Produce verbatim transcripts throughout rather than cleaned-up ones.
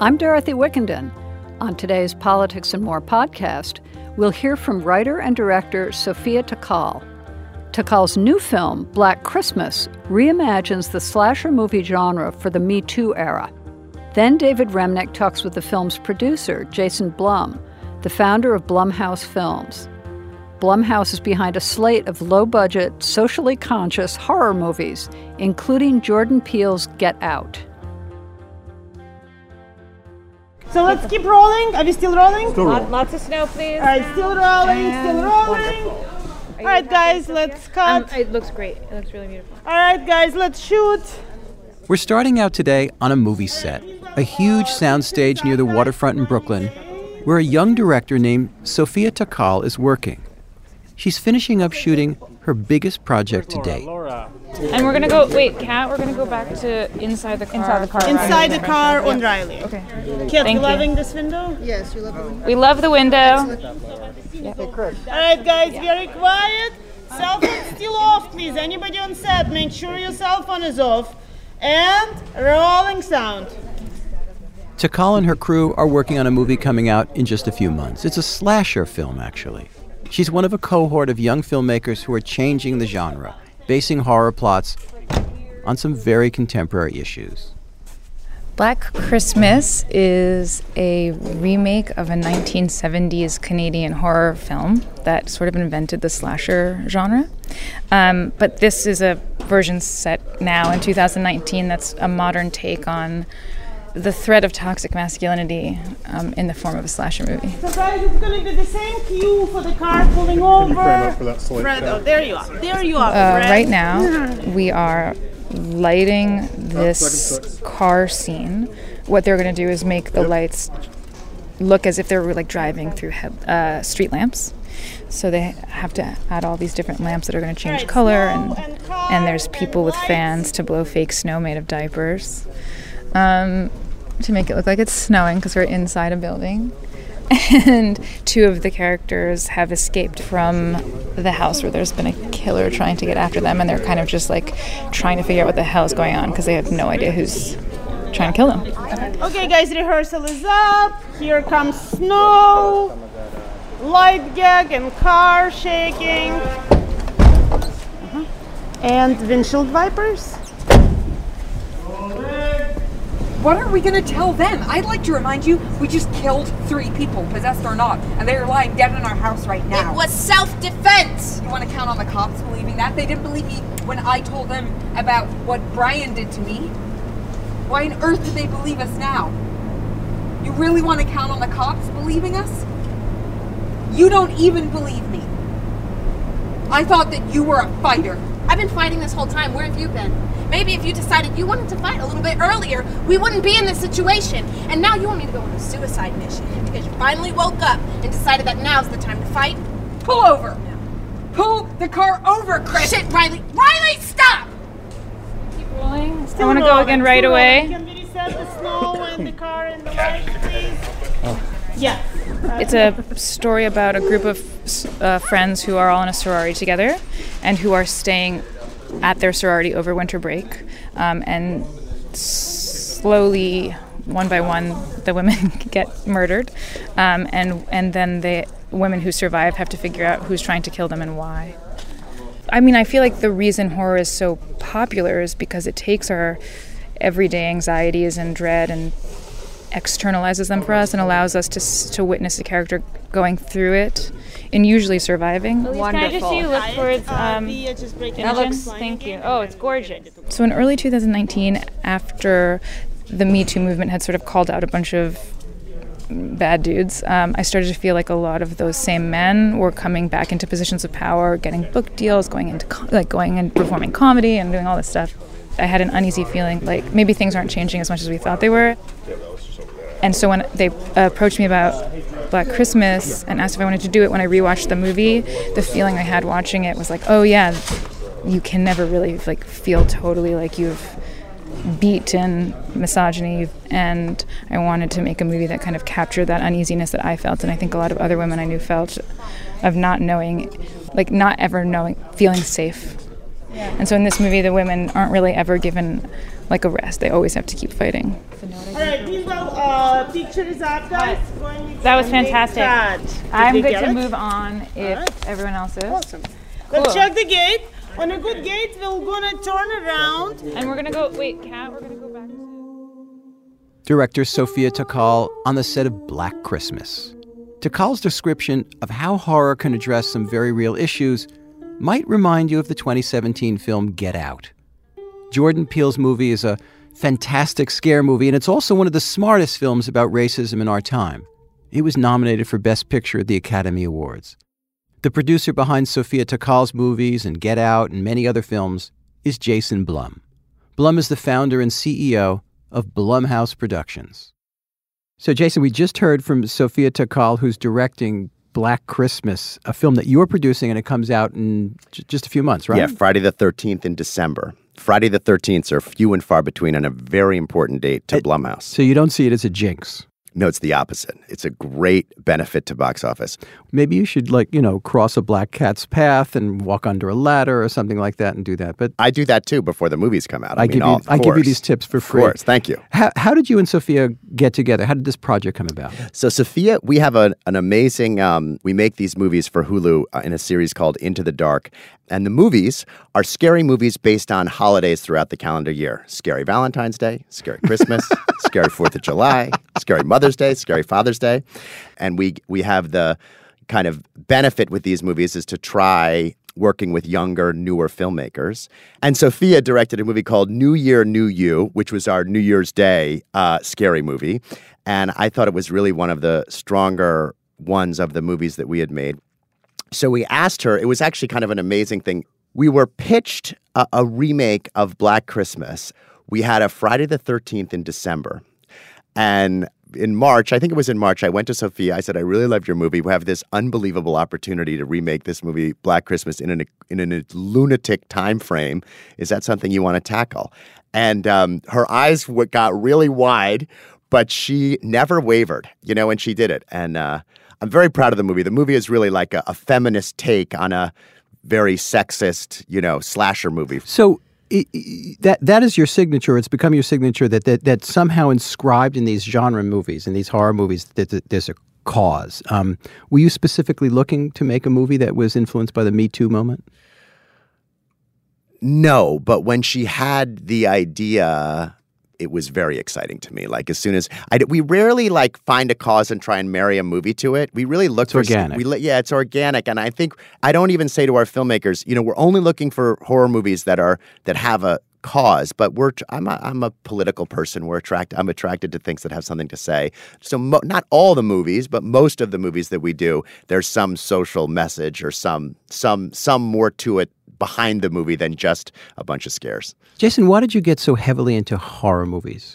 I'm Dorothy Wickenden. On today's Politics and More podcast, we'll hear from writer and director Sofia Takal. Takal's new film, Black Christmas, reimagines the slasher movie genre for the Me Too era. Then David Remnick talks with the film's producer, Jason Blum, the founder of Blumhouse Films. Blumhouse is behind a slate of low-budget, socially conscious horror movies, including Jordan Peele's Get Out. So let's keep rolling. Are we still rolling? Still rolling. Lots of snow, please. All right, still rolling, And still rolling. All right, guys, let's cut. Um, it looks great. It looks really beautiful. All right, guys, let's shoot. We're starting out today on a movie set, a huge soundstage near the waterfront in Brooklyn, where a young director named Sofia Takal is working. She's finishing up shooting her biggest project to date. And we're gonna go. Wait, Kat. We're gonna go back to inside the car. Inside the car. Inside the car on Riley. Okay. Kat, Thank you you. loving this window? Yes, you love the window. We love the window. All right, guys, very quiet. Cell phone still off, please. Anybody on set, make sure your cell phone is off. And rolling sound. Takal and her crew are working on a movie coming out in just a few months. It's a slasher film, actually. She's one of a cohort of young filmmakers who are changing the genre, basing horror plots on some very contemporary issues. Black Christmas is a remake of a nineteen seventies Canadian horror film that sort of invented the slasher genre. Um, but this is a version set now in two thousand nineteen that's a modern take on the threat of toxic masculinity um, in the form of a slasher movie. So guys, it's going to be the same cue for the car pulling over. Frame up for that slate. Fred, oh, there you are. There you are, Uh, Fred. right now, we are lighting this car scene. What they're going to do is make the lights look as if they were like driving through he- uh, street lamps. So they have to add all these different lamps that are going to change Right, color, snow and and car and there's and people with lights. fans to blow fake snow made of diapers, um, to make it look like it's snowing because we're inside a building. And two of the characters have escaped from the house where there's been a killer trying to get after them, and they're kind of just like trying to figure out what the hell is going on because they have no idea who's trying to kill them. Okay, guys, rehearsal is up. Here comes snow, light gag, and car shaking. Uh-huh. And windshield wipers. What are we gonna tell them? I'd like to remind you, we just killed three people, possessed or not, and they are lying dead in our house right now. It was self-defense! You want to count on the cops believing that? They didn't believe me when I told them about what Brian did to me. Why on earth did they believe us now? You really want to count on the cops believing us? You don't even believe me. I thought that you were a fighter. I've been fighting this whole time. Where have you been? Maybe if you decided you wanted to fight a little bit earlier, we wouldn't be in this situation. And now you want me to go on a suicide mission because you finally woke up and decided that now's the time to fight? Pull over. Pull the car over, Chris. Shit, Riley. Riley, stop! Keep rolling. I Still want to go rolling, again still right rolling. away. Can we reset the snow and the car and the lights, please? Yeah. It's a story about a group of uh, friends who are all in a sorority together and who are staying at their sorority over winter break. Um, and slowly, one by one, the women get murdered. Um, and, and then the women who survive have to figure out who's trying to kill them and why. I mean, I feel like the reason horror is so popular is because it takes our everyday anxieties and dread and externalizes them for us and allows us to to witness a character going through it and usually surviving. Can I just see you look towards um, That looks, thank you. Oh, it's gorgeous. So in early two thousand nineteen, after the Me Too movement had sort of called out a bunch of bad dudes, um, I started to feel like a lot of those same men were coming back into positions of power, getting book deals, going into co- like going and performing comedy and doing all this stuff. I had an uneasy feeling like maybe things aren't changing as much as we thought they were. And so when they uh, approached me about Black Christmas and asked if I wanted to do it, when I rewatched the movie, the feeling I had watching it was like, oh yeah, you can never really like feel totally like you've beaten misogyny. And I wanted to make a movie that kind of captured that uneasiness that I felt, and I think a lot of other women I knew felt, of not knowing, like not ever knowing, feeling safe. And so in this movie, the women aren't really ever given like a rest. They always have to keep fighting. All right, these will uh, pictures up, guys. That was fantastic. I'm good to it? move on if right. everyone else is. Awesome. Cool. Let's check the gate. On a good gate, we're gonna turn around. And we're gonna go, wait, Kat, we're gonna go back. Director Sofia Takal on the set of Black Christmas. Takal's description of how horror can address some very real issues might remind you of the twenty seventeen film Get Out. Jordan Peele's movie is a fantastic scare movie, and it's also one of the smartest films about racism in our time. It was nominated for Best Picture at the Academy Awards. The producer behind Sofia Takal's movies and Get Out and many other films is Jason Blum. Blum is the founder and C E O of Blumhouse Productions. So, Jason, we just heard from Sofia Takal, who's directing Black Christmas, a film that you're producing, and it comes out in j- just a few months, right? Yeah, Friday the thirteenth in December. Friday the thirteenth are few and far between and a very important date to it, Blumhouse. So you don't see it as a jinx? No, it's the opposite. It's a great benefit to box office. Maybe you should, like, you know, cross a black cat's path and walk under a ladder or something like that and do that. But I do that, too, before the movies come out. I, I, mean, give, all, you, I give you these tips for free. Of course. Thank you. How, how did you and Sofia get together? How did this project come about? So, Sofia, we have a, an amazing, um, we make these movies for Hulu uh, in a series called Into the Dark. And the movies are scary movies based on holidays throughout the calendar year. Scary Valentine's Day, Scary Christmas, Scary fourth of July, Scary Mother's Day, Scary Father's Day. And we we have the kind of benefit with these movies is to try working with younger, newer filmmakers. And Sofia directed a movie called New Year, New You, which was our New Year's Day uh, scary movie. And I thought it was really one of the stronger ones of the movies that we had made. So we asked her, it was actually kind of an amazing thing. We were pitched a, a remake of Black Christmas. We had a Friday the thirteenth in December. And in March, I think it was in March, I went to Sofia. I said, I really loved your movie. We have this unbelievable opportunity to remake this movie, Black Christmas, in, an, in a lunatic time frame. Is that something you want to tackle? And um, her eyes w- got really wide, but she never wavered, you know, and she did it. And uh, I'm very proud of the movie. The movie is really like a, a feminist take on a very sexist, you know, slasher movie. So it, it, that that is your signature. It's become your signature that, that that somehow inscribed in these genre movies and these horror movies that, that there's a cause. Um, were you specifically looking to make a movie that was influenced by the Me Too moment? No, but when she had the idea, it was very exciting to me. Like as soon as I, we rarely like find a cause and try and marry a movie to it. We really look it's for organic. We, yeah, it's organic, and I think I don't even say to our filmmakers, you know, we're only looking for horror movies that are that have a cause. But we're I'm a, I'm a political person. We're attract I'm attracted to things that have something to say. So mo- not all the movies, but most of the movies that we do, there's some social message or some some some more to it behind the movie than just a bunch of scares. Jason, why did you get so heavily into horror movies?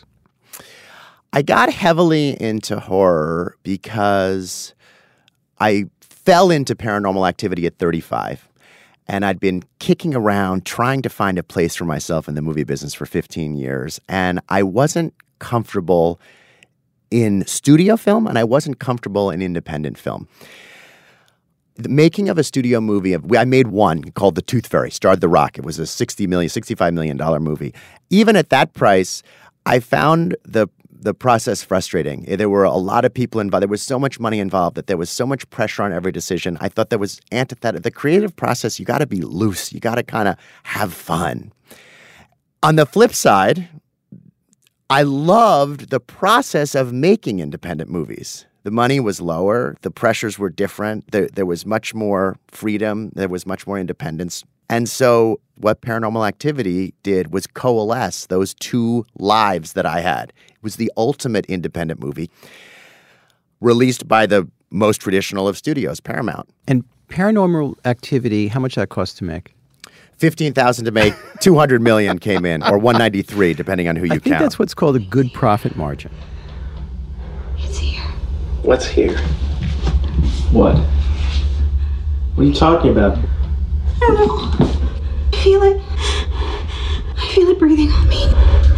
I got heavily into horror because I fell into Paranormal Activity at thirty-five, and I'd been kicking around trying to find a place for myself in the movie business for fifteen years, and I wasn't comfortable in studio film, and I wasn't comfortable in independent film. The making of a studio movie, of I made one called The Tooth Fairy, starred The Rock. It was a sixty million dollars, sixty-five million dollars movie. Even at that price, I found the the process frustrating. There were a lot of people involved. There was so much money involved that there was so much pressure on every decision. I thought that was antithetical. The creative process, you got to be loose. You got to kind of have fun. On the flip side, I loved the process of making independent movies. The money was lower. The pressures were different. There, there was much more freedom. There was much more independence. And so what Paranormal Activity did was coalesce those two lives that I had. It was the ultimate independent movie released by the most traditional of studios, Paramount. And Paranormal Activity, how much did that cost to make? fifteen thousand dollars to make, two hundred million dollars came in, or one hundred ninety-three, depending on who you count. I think that's what's called a good profit margin. It's here. What's here? What? What are you talking about? I don't know. I feel it. I feel it breathing on me.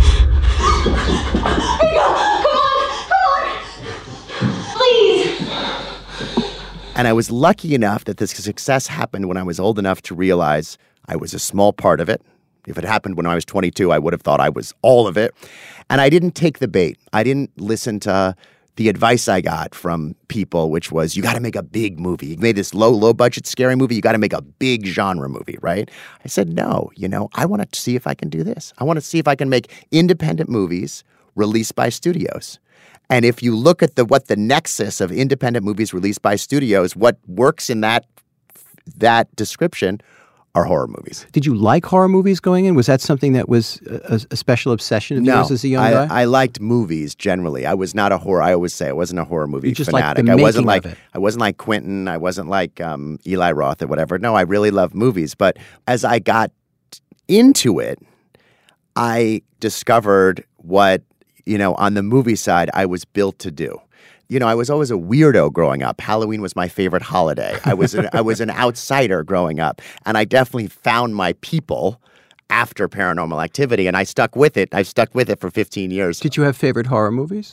Here you go. Come on. Come on. Please. And I was lucky enough that this success happened when I was old enough to realize I was a small part of it. If it happened when I was twenty-two, I would have thought I was all of it. And I didn't take the bait. I didn't listen to the advice I got from people, which was, you got to make a big movie. You made this low, low budget, scary movie. You got to make a big genre movie, right? I said, no, you know, I want to see if I can do this. I want to see if I can make independent movies released by studios. And if you look at the what the nexus of independent movies released by studios, what works in that that description are horror movies. Did you like horror movies going in? Was that something that was a, a special obsession of no, yours as a young I, guy? I liked movies generally. I was not a horror. I always say I wasn't a horror movie you just fanatic. Like the I wasn't making like of it. I wasn't like Quentin. I wasn't like um, Eli Roth or whatever. No, I really loved movies. But as I got into it, I discovered what, you know, on the movie side, I was built to do. You know, I was always a weirdo growing up. Halloween was my favorite holiday. I was an, I was an outsider growing up, and I definitely found my people after Paranormal Activity, and I stuck with it. I stuck with it for fifteen years. Did you have favorite horror movies?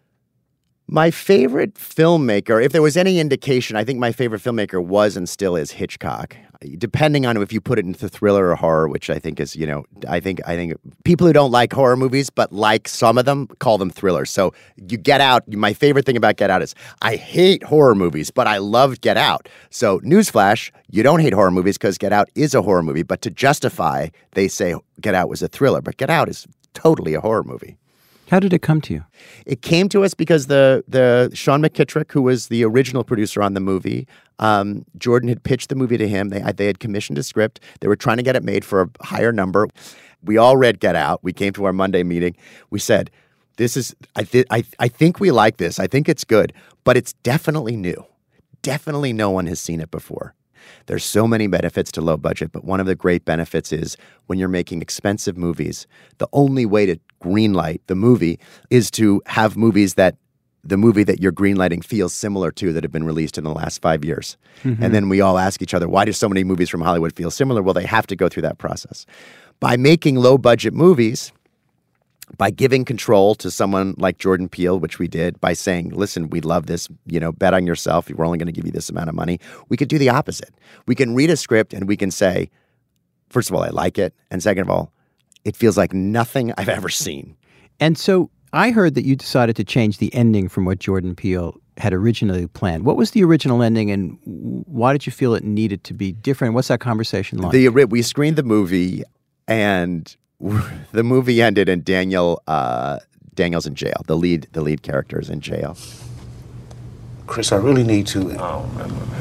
My favorite filmmaker, if there was any indication, I think my favorite filmmaker was and still is Hitchcock. Depending on if you put it into thriller or horror, which I think is, you know, I think I think people who don't like horror movies but like some of them call them thrillers. So you Get Out, my favorite thing about Get Out is I hate horror movies, but I loved Get Out. So newsflash, you don't hate horror movies because Get Out is a horror movie, but to justify, they say Get Out was a thriller, but Get Out is totally a horror movie. How did it come to you? It came to us because the the Sean McKittrick, who was the original producer on the movie, um, Jordan had pitched the movie to him. They they had commissioned a script. They were trying to get it made for a higher number. We all read Get Out. We came to our Monday meeting. We said, "This is I th- I I think we like this. I think it's good, but it's definitely new. Definitely no one has seen it before." There's so many benefits to low budget, but one of the great benefits is when you're making expensive movies, the only way to greenlight the movie is to have movies that the movie that you're greenlighting feels similar to that have been released in the last five years. Mm-hmm. And then we all ask each other, why do so many movies from Hollywood feel similar? Well, they have to go through that process. By making low budget movies, by giving control to someone like Jordan Peele, which we did, by saying, listen, we love this, you know, bet on yourself. We're only going to give you this amount of money. We could do the opposite. We can read a script and we can say, first of all, I like it. And second of all, it feels like nothing I've ever seen. And so I heard that you decided to change the ending from what Jordan Peele had originally planned. What was the original ending and why did you feel it needed to be different? What's that conversation like? The, we screened the movie and the movie ended and Daniel, uh, Daniel's in jail. The lead, the lead character is in jail. Chris, I really need to oh,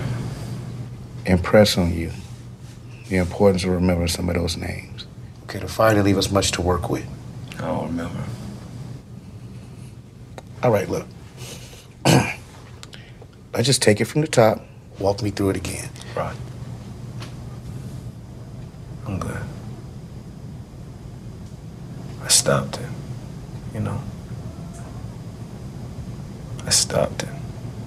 impress on you the importance of remembering some of those names. Okay, the fire didn't leave us much to work with. I don't remember. All right, look. Let's just take it from the top. Walk me through it again. Right. I'm good. I stopped it, you know. I stopped it.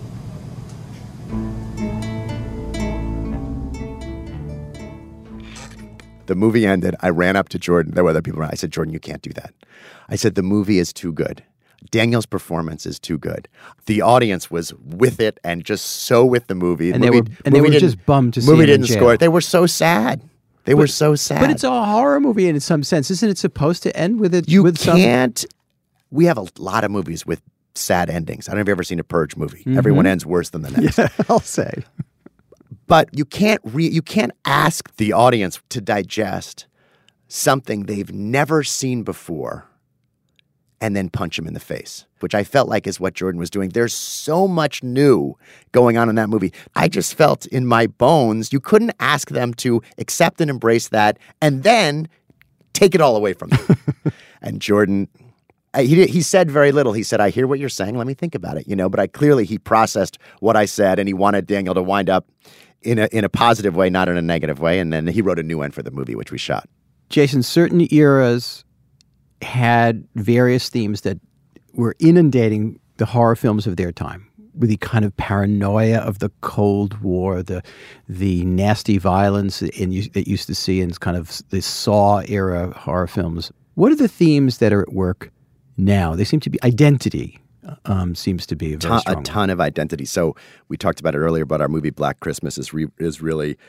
The movie ended. I ran up to Jordan. There were other people around. I said, Jordan, you can't do that. I said, the movie is too good. Daniel's performance is too good. The audience was with it and just so with the movie. And the they movie, were, and they were just bummed to see movie him didn't in jail. score it. They were so sad. They but, were so sad. But it's a horror movie in some sense. Isn't it supposed to end with it? You with can't. Some... We have a lot of movies with sad endings. I don't know if you've ever seen a Purge movie. Mm-hmm. Everyone ends worse than the next. Yeah, I'll say. But you can't re- you can't ask the audience to digest something they've never seen before and then punch them in the face, which I felt like is what Jordan was doing. There's so much new going on in that movie. I just felt in my bones, you couldn't ask them to accept and embrace that and then take it all away from you. And Jordan, he he said very little. He said, I hear what you're saying. Let me think about it, you know, but I clearly he processed what I said and he wanted Daniel to wind up in a in a positive way, not in a negative way. And then he wrote a new end for the movie, which we shot. Jason, certain eras had various themes that were inundating the horror films of their time, with the kind of paranoia of the Cold War, the the nasty violence in, that you used to see in kind of the Saw era horror films. What are the themes that are at work now? They seem to be identity. Um, seems to be a very ton, strong a ton one. of identity. So we talked about it earlier, but our movie Black Christmas is re, is really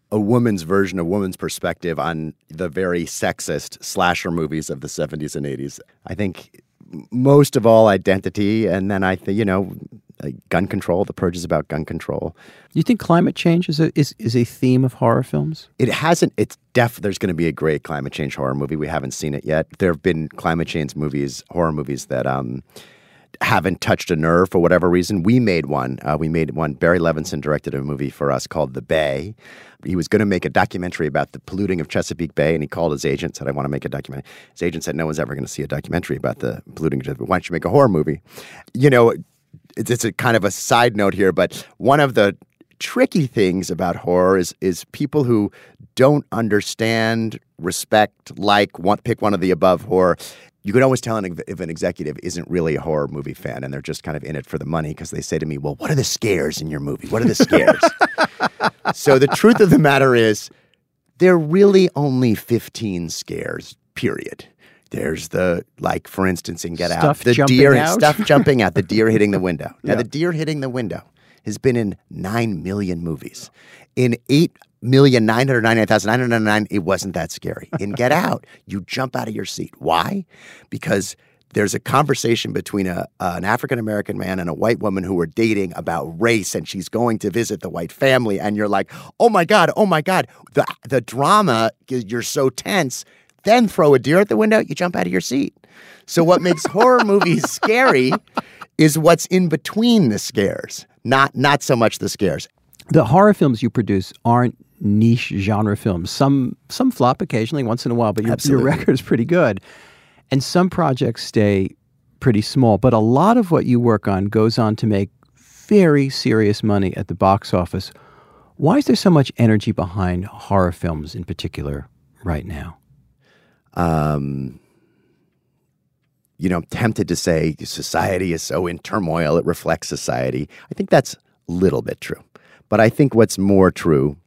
a woman's version, a woman's perspective on the very sexist slasher movies of the seventies and eighties. I think most of all identity, and then I think, you know, gun control. The Purge is about gun control. You think climate change is a is, is a theme of horror films? It hasn't. It's def. There's going to be a great climate change horror movie. We haven't seen it yet. There have been climate change movies, horror movies that um, haven't touched a nerve for whatever reason. We made one. Uh, we made one. Barry Levinson directed a movie for us called The Bay. He was going to make a documentary about the polluting of Chesapeake Bay, and he called his agent, said, I want to make a documentary. His agent said, no one's ever going to see a documentary about the polluting of Chesapeake Bay. Why don't you make a horror movie? You know, it's, it's a kind of a side note here, but one of the tricky things about horror is is people who don't understand, respect, like, want pick one of the above horror. You can always tell an, if an executive isn't really a horror movie fan and they're just kind of in it for the money because they say to me, well, what are the scares in your movie? What are the scares? So the truth of the matter is there are really only fifteen scares, period. There's the, like, for instance, in Get Stuff Out, the jumping deer, out? stuff jumping out, the deer hitting the window. Now, Yeah. the deer hitting the window has been in nine million movies. In eight million nine hundred ninety-nine thousand nine hundred ninety-nine, it wasn't that scary. In Get Out, you jump out of your seat. Why? Because there's a conversation between a, uh, an African-American man and a white woman who are dating about race, and she's going to visit the white family, and you're like, oh my God, oh my God. The, the drama, you're so tense. Then throw a deer at the window, you jump out of your seat. So what makes horror movies scary is what's in between the scares, not not so much the scares. The horror films you produce aren't niche genre films. Some some flop occasionally, once in a while, but your, your record is pretty good. And some projects stay pretty small. But a lot of what you work on goes on to make very serious money at the box office. Why is there so much energy behind horror films in particular right now? Um, you know, I'm tempted to say society is so in turmoil, it reflects society. I think that's a little bit true. But I think what's more true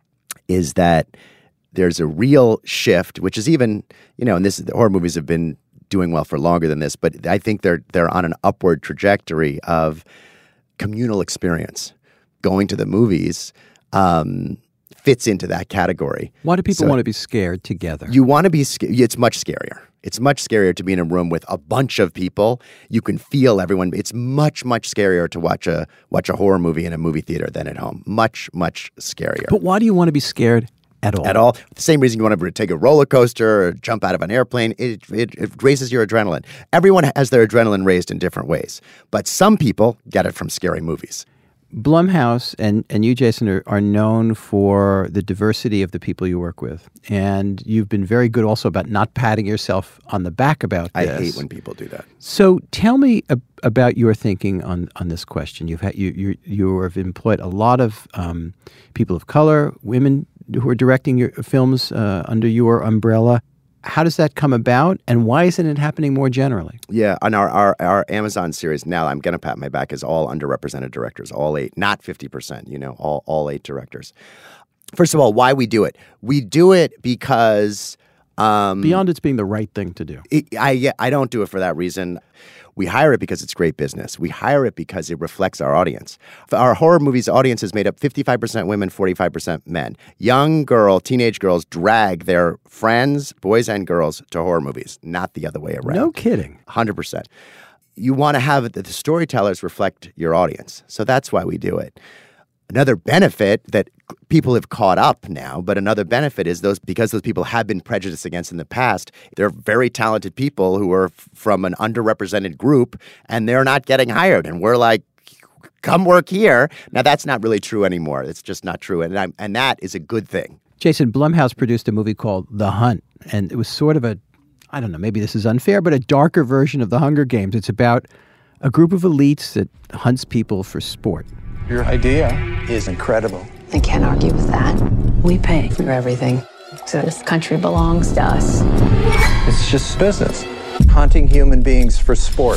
is that there's a real shift, which is even, you know, and this the horror movies have been doing well for longer than this, but I think they're they're on an upward trajectory of communal experience. Going to the movies um, fits into that category. Why do people So want to be scared together? You want to be scared. It's much scarier. It's much scarier to be in a room with a bunch of people. You can feel everyone. It's much, much scarier to watch a watch a horror movie in a movie theater than at home. Much, much scarier. But why do you want to be scared at all? At all. The same reason you want to take a roller coaster or jump out of an airplane. It, it, it raises your adrenaline. Everyone has their adrenaline raised in different ways. But some people get it from scary movies. Blumhouse and, and you, Jason, are, are known for the diversity of the people you work with. And you've been very good also about not patting yourself on the back about I this. hate when people do that. So tell me ab- about your thinking on, on this question. You've had you you you have employed a lot of um, people of color, women who are directing your films uh, under your umbrella. How does that come about, and why isn't it happening more generally? Yeah, on our, our, our Amazon series now, I'm going to pat my back, is all underrepresented directors, all eight, not fifty percent, you know, all, all eight directors. First of all, why we do it. We do it because... Um, Beyond it's being the right thing to do. It, I, I don't do it for that reason. We hire it because it's great business. We hire it because it reflects our audience. Our horror movies audience is made up fifty-five percent women, forty-five percent men. Young girl, teenage girls drag their friends, boys and girls, to horror movies, not the other way around. No kidding. one hundred percent. You want to have the storytellers reflect your audience. So that's why we do it. Another benefit that people have caught up now, but another benefit is those because those people have been prejudiced against in the past, they're very talented people who are f- from an underrepresented group, and they're not getting hired. And we're like, come work here. Now, that's not really true anymore. It's just not true. And I'm, and that is a good thing. Jason, Blumhouse produced a movie called The Hunt, and it was sort of a, I don't know, maybe this is unfair, but a darker version of The Hunger Games. It's about a group of elites that hunts people for sport. Your idea is incredible. I can't argue with that. We pay for everything. So this country belongs to us. It's just business. Hunting human beings for sport.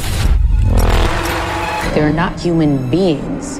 They're not human beings.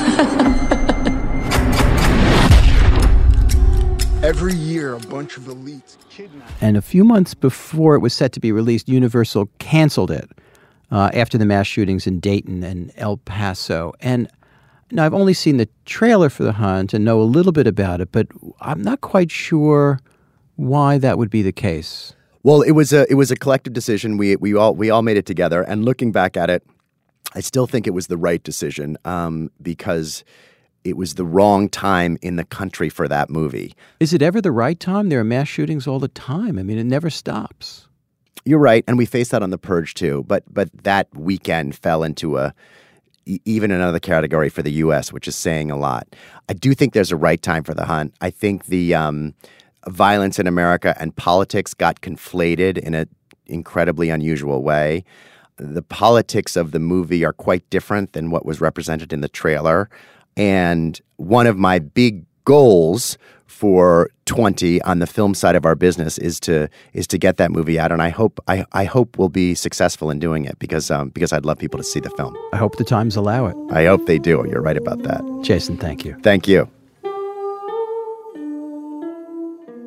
Every year, a bunch of elites kidnap. And a few months before it was set to be released, Universal canceled it uh, after the mass shootings in Dayton and El Paso. And Now, I've only seen the trailer for The Hunt and know a little bit about it, but I'm not quite sure why that would be the case. Well, it was a it was a collective decision. We we all we all made it together. And looking back at it, I still think it was the right decision um, because it was the wrong time in the country for that movie. Is it ever the right time? There are mass shootings all the time. I mean, it never stops. You're right, and we faced that on The Purge too. But but that weekend fell into a even another category for the U S, which is saying a lot. I do think there's a right time for The Hunt. I think the um, violence in America and politics got conflated in an incredibly unusual way. The politics of the movie are quite different than what was represented in the trailer. And one of my big goals for twenty on the film side of our business is to is to get that movie out, and I hope I, I hope we'll be successful in doing it because um, because I'd love people to see the film. I hope the times allow it. I hope they do. You're right about that. Jason, thank you. Thank you.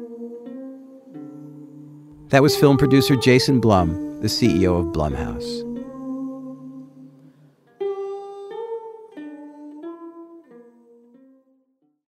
That was film producer Jason Blum, the C E O of Blumhouse.